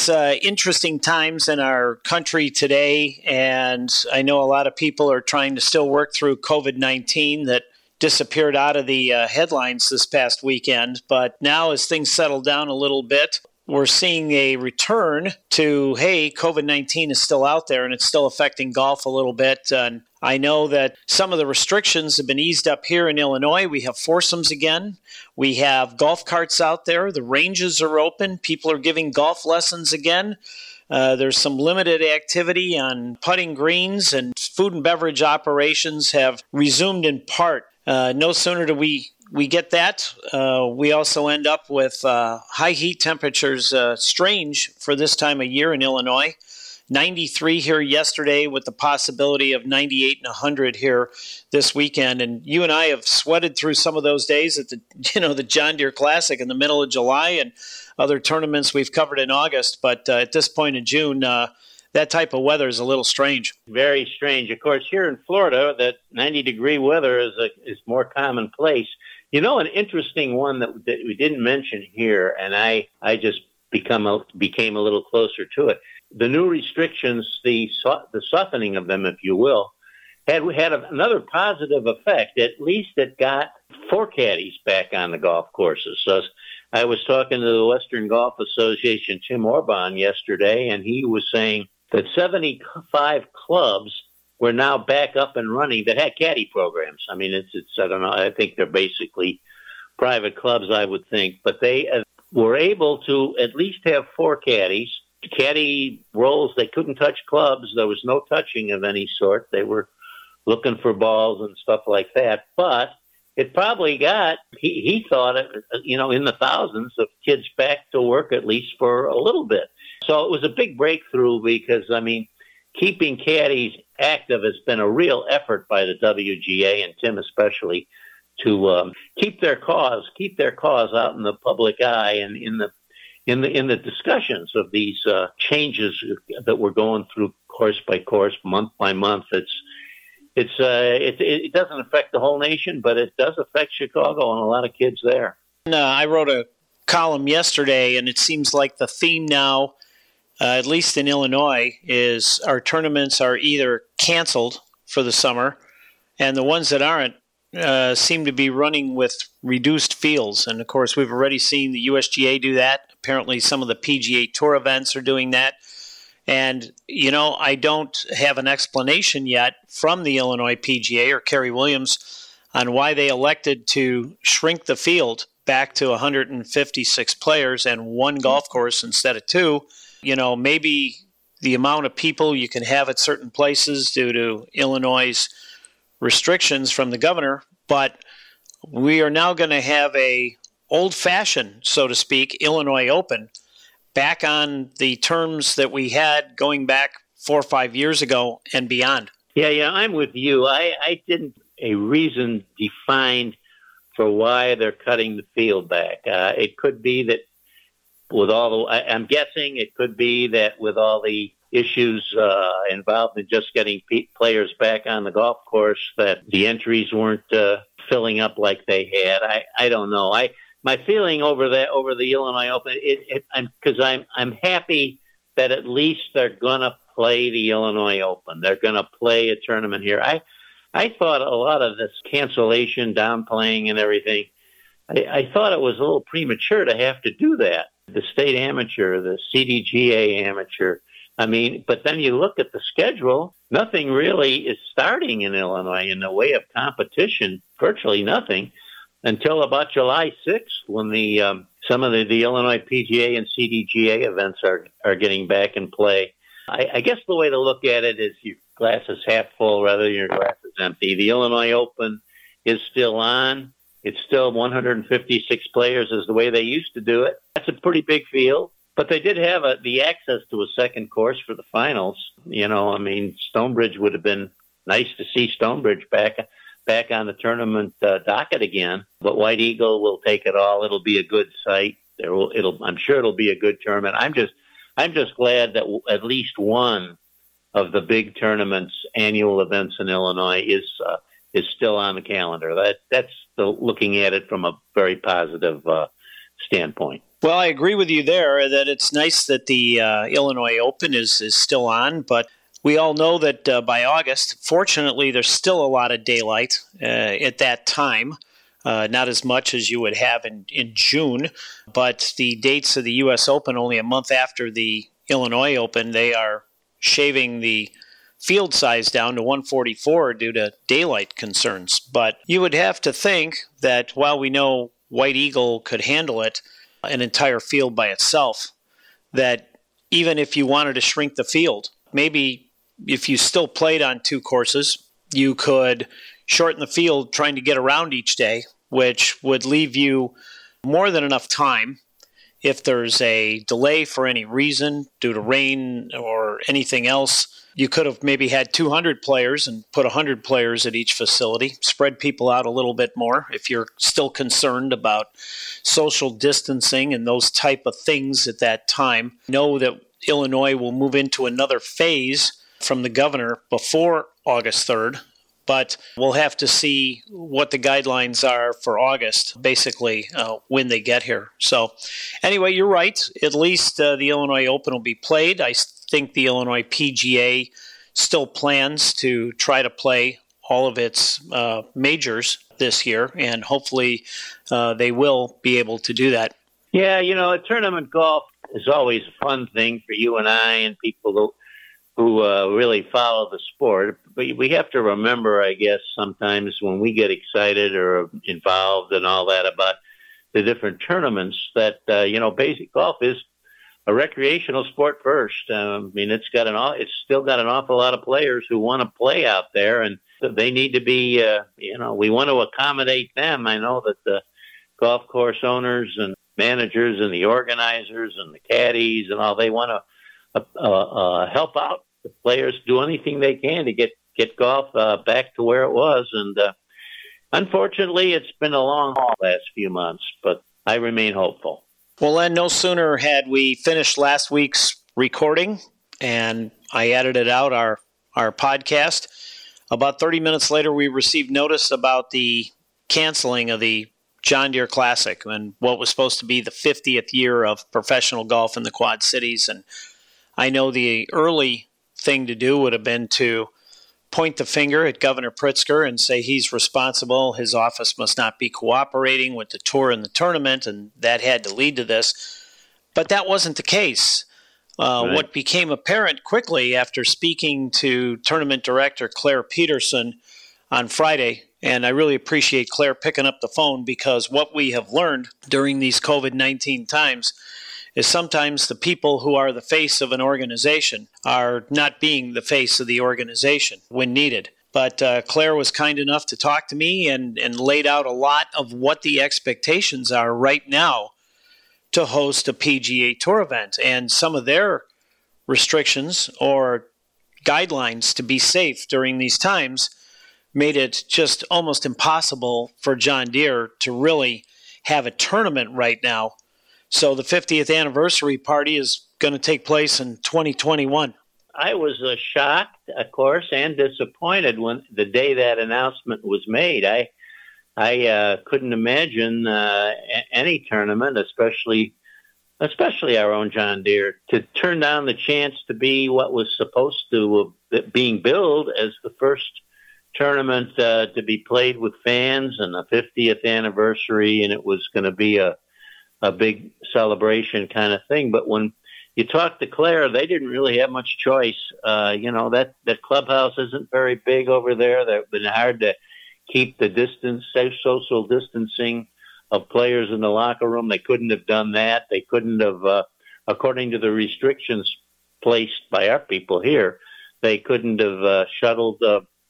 it's interesting times in our country today, and I know a lot of people are trying to still work through COVID-19 that disappeared out of the headlines this past weekend. But now as things settle down a little bit, we're seeing a return to, hey, COVID-19 is still out there and it's still affecting golf a little bit. And I know that some of the restrictions have been eased up here in Illinois. We have foursomes again. We have golf carts out there. The ranges are open. People are giving golf lessons again. There's some limited activity on putting greens, and food and beverage operations have resumed in part. No sooner do we get that, we also end up with high heat temperatures, strange for this time of year in Illinois. 93 here yesterday with the possibility of 98 and 100 here this weekend. And you and I have sweated through some of those days at the John Deere Classic in the middle of July and other tournaments we've covered in August. But at this point in June, that type of weather is a little strange. Very strange. Of course, here in Florida, that 90-degree weather is more commonplace. You know, an interesting one that we didn't mention here, and I just became a little closer to it. The new restrictions, the softening of them, if you will, had another positive effect. At least it got four caddies back on the golf courses. So I was talking to the Western Golf Association, Tim Orban, yesterday, and he was saying that 75 clubs were now back up and running that had caddy programs. I mean, it's I don't know, I think they're basically private clubs, I would think, but they were able to at least have four caddies. Caddy roles, they couldn't touch clubs. There was no touching of any sort. They were looking for balls and stuff like that. But it probably got, he thought, in the thousands of kids back to work at least for a little bit. So it was a big breakthrough because, I mean, keeping caddies active has been a real effort by the WGA and Tim especially to keep their cause out in the public eye and in the discussions of these changes that we're going through course by course, month by month. It doesn't affect the whole nation, but it does affect Chicago and a lot of kids there. I wrote a column yesterday, and it seems like the theme now, at least in Illinois, is our tournaments are either canceled for the summer, and the ones that aren't seem to be running with reduced fields. And, of course, we've already seen the USGA do that. Apparently some of the PGA Tour events are doing that. And, I don't have an explanation yet from the Illinois PGA or Kerry Williams on why they elected to shrink the field back to 156 players and one golf course instead of two. Maybe the amount of people you can have at certain places due to Illinois' restrictions from the governor, but we are now going to have a old-fashioned, so to speak, Illinois Open back on the terms that we had going back 4 or 5 years ago and beyond. Yeah, I'm with you. I didn't a reason defined for why they're cutting the field back. It could be that I'm guessing it could be that with all the issues involved in just getting players back on the golf course, that the entries weren't filling up like they had. I don't know. My feeling over the Illinois Open, I'm happy that at least they're gonna play the Illinois Open. They're gonna play a tournament here. I thought a lot of this cancellation, downplaying, and everything. I thought it was a little premature to have to do that. The state amateur, the CDGA amateur. I mean, but then you look at the schedule, nothing really is starting in Illinois in the way of competition, virtually nothing, until about July 6th when some of the Illinois PGA and CDGA events are getting back in play. I guess the way to look at it is your glass is half full rather than your glass is empty. The Illinois Open is still on. It's still 156 players is the way they used to do it. That's a pretty big field. But they did have the access to a second course for the finals. Stonebridge would have been nice to see Stonebridge back on the tournament docket again. But White Eagle will take it all. It'll be a good site. I'm sure it'll be a good tournament. I'm just glad that at least one of the big tournaments, annual events in Illinois is still on the calendar. That's looking at it from a very positive standpoint. Well, I agree with you there that it's nice that the Illinois Open is still on, but we all know that by August, fortunately, there's still a lot of daylight at that time. Not as much as you would have in June, but the dates of the U.S. Open only a month after the Illinois Open, they are shaving the field size down to 144 due to daylight concerns. But you would have to think that while we know White Eagle could handle it, an entire field by itself, that even if you wanted to shrink the field, maybe if you still played on two courses, you could shorten the field trying to get around each day, which would leave you more than enough time if there's a delay for any reason due to rain or anything else. You could have maybe had 200 players and put 100 players at each facility, spread people out a little bit more if you're still concerned about social distancing and those type of things at that time. Know that Illinois will move into another phase from the governor before August 3rd, but we'll have to see what the guidelines are for August, basically, when they get here. So anyway, you're right. At least the Illinois Open will be played. I think the Illinois PGA still plans to try to play all of its majors this year, and hopefully they will be able to do that. Yeah, tournament golf is always a fun thing for you and I and people who really follow the sport. But we have to remember, I guess, sometimes when we get excited or involved and all that about the different tournaments that, basic golf is a recreational sport first. It's still got an awful lot of players who want to play out there, and they need to be, we want to accommodate them. I know that the golf course owners and managers and the organizers and the caddies and all, they want to help out the players, do anything they can to get golf back to where it was. And unfortunately, it's been a long haul last few months, but I remain hopeful. Well, Len, no sooner had we finished last week's recording and I edited out our podcast, about 30 minutes later, we received notice about the canceling of the John Deere Classic and what was supposed to be the 50th year of professional golf in the Quad Cities. And I know the early thing to do would have been to point the finger at Governor Pritzker and say he's responsible, his office must not be cooperating with the tour and the tournament, and that had to lead to this. But that wasn't the case. Right. What became apparent quickly after speaking to tournament director Claire Peterson on Friday, and I really appreciate Claire picking up the phone, because what we have learned during these COVID-19 times is sometimes the people who are the face of an organization are not being the face of the organization when needed. But Claire was kind enough to talk to me and laid out a lot of what the expectations are right now to host a PGA Tour event, and some of their restrictions or guidelines to be safe during these times made it just almost impossible for John Deere to really have a tournament right now. So the 50th anniversary party is going to take place in 2021. I was shocked, of course, and disappointed when the day that announcement was made. I couldn't imagine any tournament, especially our own John Deere, to turn down the chance to be what was supposed to being billed as the first tournament to be played with fans, and the 50th anniversary, and it was going to be a big celebration kind of thing. But when you talk to Claire, they didn't really have much choice. That clubhouse isn't very big over there. They've been hard to keep the distance, social distancing of players in the locker room. They couldn't have done that. They couldn't have, according to the restrictions placed by our people here, they couldn't have shuttled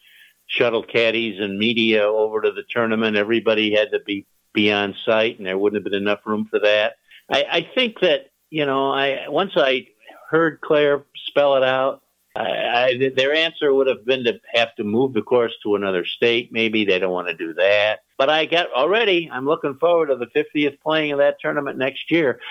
caddies and media over to the tournament. Everybody had to be on site, and there wouldn't have been enough room for that. I think that, once I heard Claire spell it out, their answer would have been to have to move the course to another state. Maybe they don't want to do that. But I'm looking forward to the 50th playing of that tournament next year.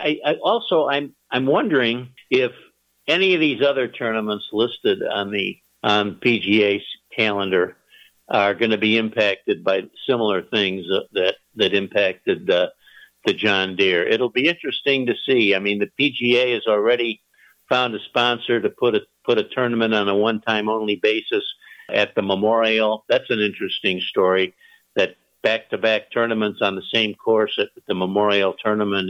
I'm wondering if any of these other tournaments listed on PGA's calendar are going to be impacted by similar things that impacted the John Deere. It'll be interesting to see. I mean, the PGA has already found a sponsor to put a tournament on a one-time only basis at the Memorial. That's an interesting story, that back-to-back tournaments on the same course at the Memorial Tournament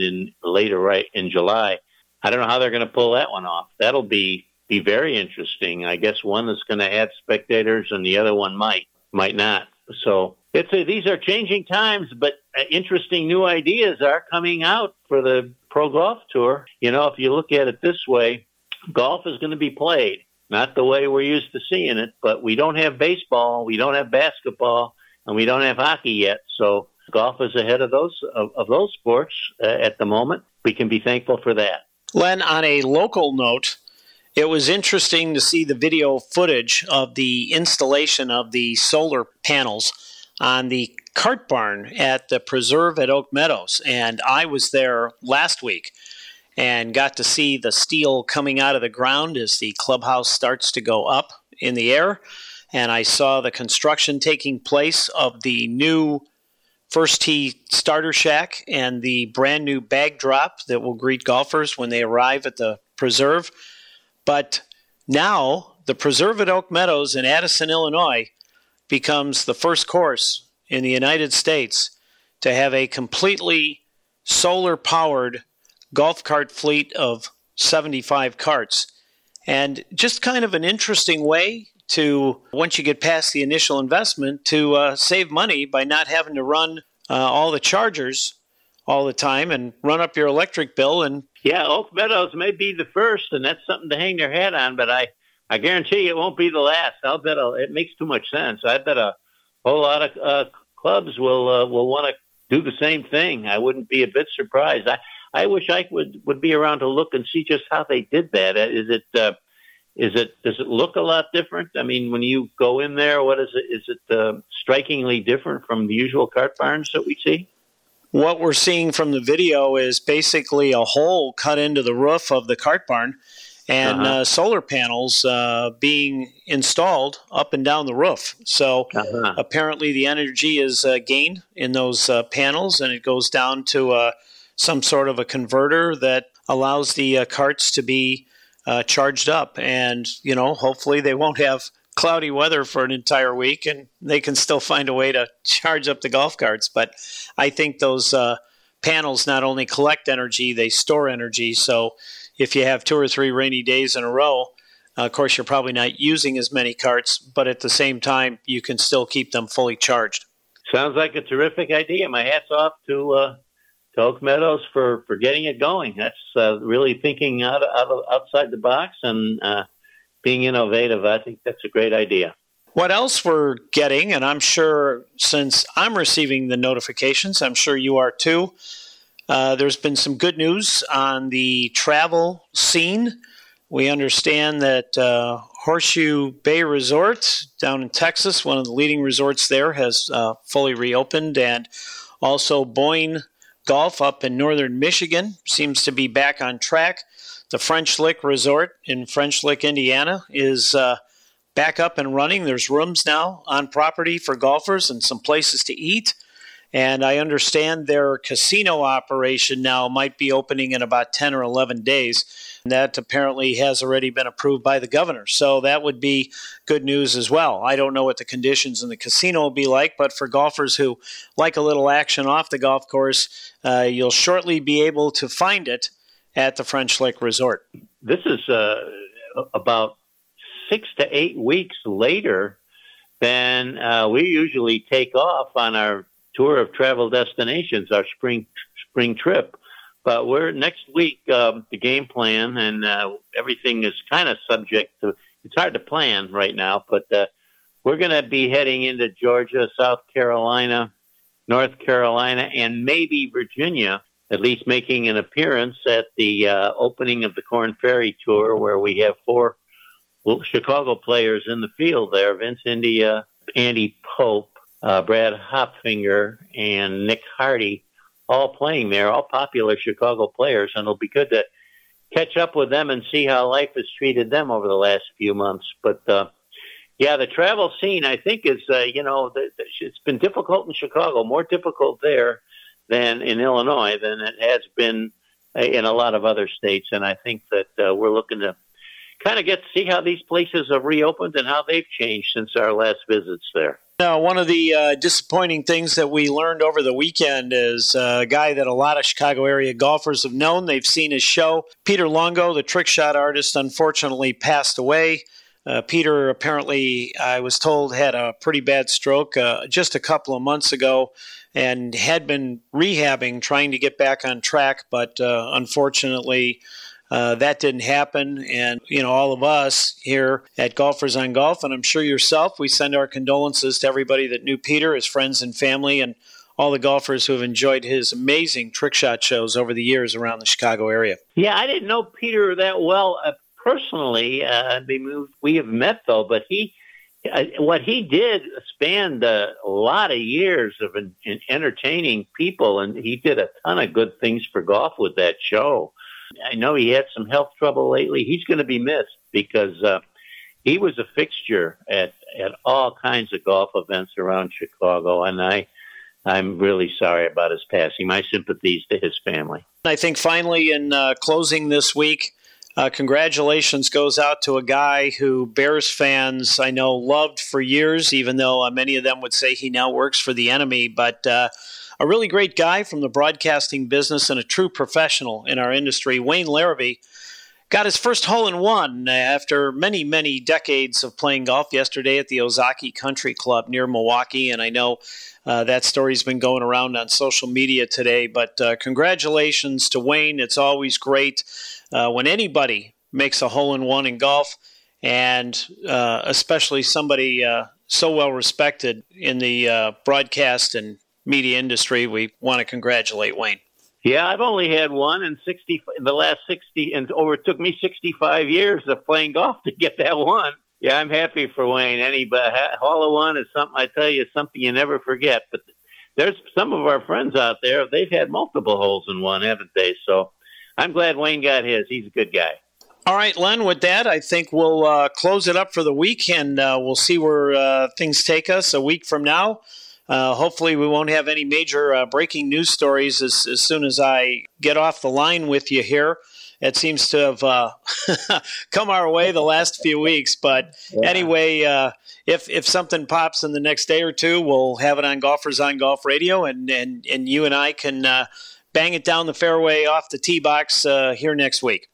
in July. I don't know how they're going to pull that one off. That'll be very interesting. I guess one is going to add spectators and the other one might not. So these are changing times, but interesting new ideas are coming out for the Pro Golf Tour. You know, if you look at it this way, golf is going to be played, not the way we're used to seeing it, but we don't have baseball, we don't have basketball, and we don't have hockey yet. So golf is ahead of those sports at the moment. We can be thankful for that. Len, on a local note, it was interesting to see the video footage of the installation of the solar panels on the cart barn at the preserve at Oak Meadows. And I was there last week and got to see the steel coming out of the ground as the clubhouse starts to go up in the air. And I saw the construction taking place of the new First Tee starter shack and the brand new bag drop that will greet golfers when they arrive at the preserve. But now the preserve at Oak Meadows in Addison, Illinois, becomes the first course in the United States to have a completely solar-powered golf cart fleet of 75 carts. And just kind of an interesting way to, once you get past the initial investment, to save money by not having to run all the chargers all the time and run up your electric bill. And yeah, Oak Meadows may be the first, and that's something to hang their hat on, but I guarantee you it won't be the last. I'll bet it makes too much sense. I bet a whole lot of clubs will want to do the same thing. I wouldn't be a bit surprised. I wish I would be around to look and see just how they did that. Does it look a lot different? I mean, when you go in there, what is it? Is it strikingly different from the usual cart barns that we see? What we're seeing from the video is basically a hole cut into the roof of the cart barn and solar panels being installed up and down the roof. So apparently the energy is gained in those panels, and it goes down to some sort of a converter that allows the carts to be charged up. And, you know, hopefully they won't have cloudy weather for an entire week and they can still find a way to charge up the golf carts. But I think those panels not only collect energy, they store energy. So if you have 2 or 3 rainy days in a row, of course, you're probably not using as many carts, but at the same time, you can still keep them fully charged. Sounds like a terrific idea. My hat's off to Oak Meadows for getting it going. That's really thinking outside the box and being innovative. I think that's a great idea. What else we're getting, and I'm sure since I'm receiving the notifications, I'm sure you are too, there's been some good news on the travel scene. We understand that Horseshoe Bay Resort down in Texas, one of the leading resorts there, has fully reopened, and also Boyne Golf up in northern Michigan seems to be back on track. The French Lick Resort in French Lick, Indiana is back up and running. There's rooms now on property for golfers and some places to eat. And I understand their casino operation now might be opening in about 10 or 11 days. And that apparently has already been approved by the governor. So that would be good news as well. I don't know what the conditions in the casino will be like, but for golfers who like a little action off the golf course, you'll shortly be able to find it at the French Lick Resort. This is about 6 to 8 weeks later than we usually take off on our tour of travel destinations, our spring trip. But we're next week, the game plan and everything is kind of subject to, it's hard to plan right now, but we're going to be heading into Georgia, South Carolina, North Carolina, and maybe Virginia, at least making an appearance at the opening of the Korn Ferry Tour, where we have 4 Chicago players in the field there: Vince India, Andy Pope, Brad Hopfinger, and Nick Hardy, all playing there, all popular Chicago players, and it'll be good to catch up with them and see how life has treated them over the last few months. But, yeah, the travel scene, I think, is, it's been difficult in Chicago, more difficult there than in Illinois than it has been in a lot of other states. And I think that we're looking to kind of get to see how these places have reopened and how they've changed since our last visits there. Now, one of the disappointing things that we learned over the weekend is a guy that a lot of Chicago area golfers have known. They've seen his show. Peter Longo, the trick shot artist, unfortunately passed away. Peter apparently, I was told, had a pretty bad stroke just a couple of months ago and had been rehabbing, trying to get back on track, but unfortunately that didn't happen. And, all of us here at Golfers on Golf, and I'm sure yourself, we send our condolences to everybody that knew Peter, his friends and family, and all the golfers who have enjoyed his amazing trick shot shows over the years around the Chicago area. Yeah, I didn't know Peter that well personally. We have met, though, but what he did spanned a lot of years of entertaining people, and he did a ton of good things for golf with that show. I know he had some health trouble lately. He's going to be missed because he was a fixture at all kinds of golf events around Chicago, and I'm really sorry about his passing. My sympathies to his family. I think finally in closing this week, congratulations goes out to a guy who Bears fans I know loved for years, even though many of them would say he now works for the enemy, but a really great guy from the broadcasting business and a true professional in our industry. Wayne Larrabee got his first hole-in-one after many, many decades of playing golf yesterday at the Ozaki Country Club near Milwaukee, and I know that story's been going around on social media today, but congratulations to Wayne. It's always great when anybody makes a hole-in-one in golf, and especially somebody so well-respected in the broadcast and media industry. We want to congratulate Wayne. Yeah, I've only had one in the last 60, and it took me 65 years of playing golf to get that one. Yeah, I'm happy for Wayne. Any hole-in-one is something, I tell you, something you never forget. But there's some of our friends out there, they've had multiple holes in one, haven't they? So I'm glad Wayne got his. He's a good guy. All right, Len, with that, I think we'll close it up for the week, and we'll see where things take us a week from now. Hopefully we won't have any major breaking news stories as soon as I get off the line with you here. It seems to have come our way the last few weeks. But anyway, if something pops in the next day or two, we'll have it on Golfers on Golf Radio, and you and I can bang it down the fairway off the tee box here next week.